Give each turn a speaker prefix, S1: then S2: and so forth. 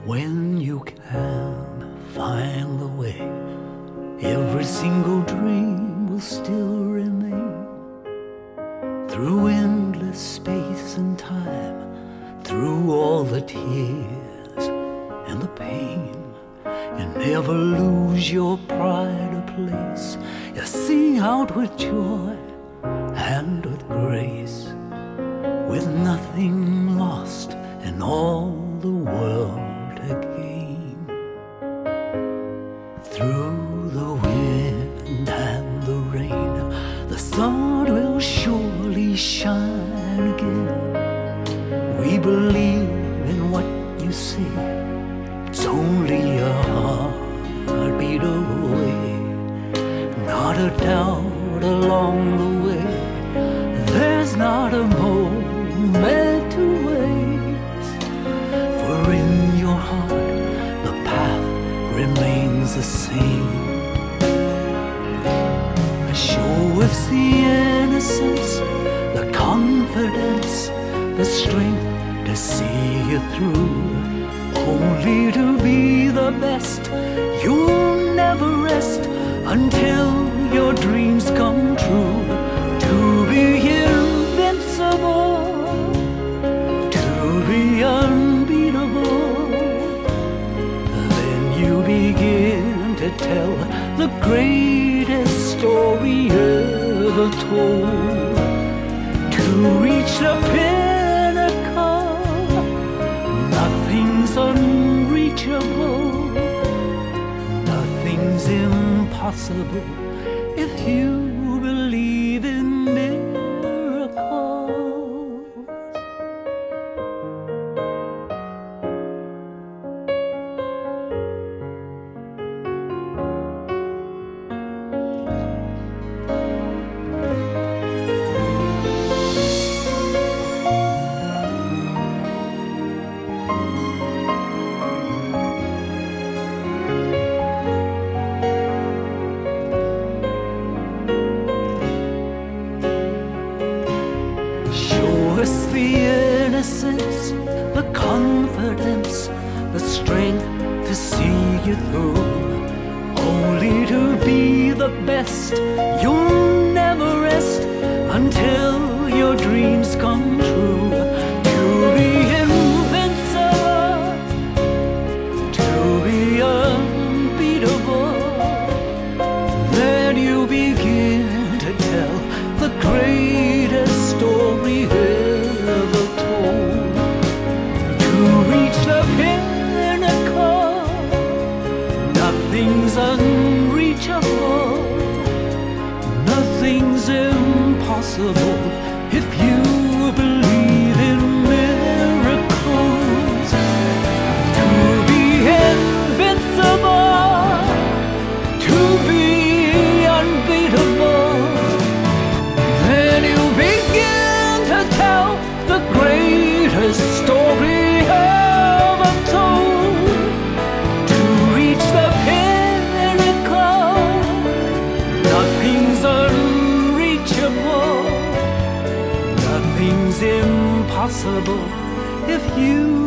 S1: When you can find the way, every single dream will still remain. Through endless space and time, through all the tears and the pain, you never lose your pride or place. You sing out with joy and with grace, with nothing lost and all the world to gain. Through the wind and the rain, the sun will surely shine again. We believe in what you say, it's only a heartbeat away. Not a doubt along the way, there's not a moment to waste. For in your heart the path remains the same. Show us the innocence, the confidence, the strength to see you through. Only to be the best, you'll never rest until your dreams come true. To be invincible, to be unbeatable, then you begin to tell the greatest story ever told. To reach the pinnacle, nothing's unreachable, nothing's impossible if you believe in miracles. Us the innocence, the confidence, the strength to see you through. Only to be the best, you'll never rest until your dreams come true. To be invincible, to be unbeatable, then you begin to tell the greatest story ever told. To reach the pinnacle, nothing's unreachable, nothing's impossible if you believe in miracles. To be invincible, to be unbeatable, then you begin to tell the greatest story ever told. To reach the pinnacle, nothing's unreachable, nothing's impossible if you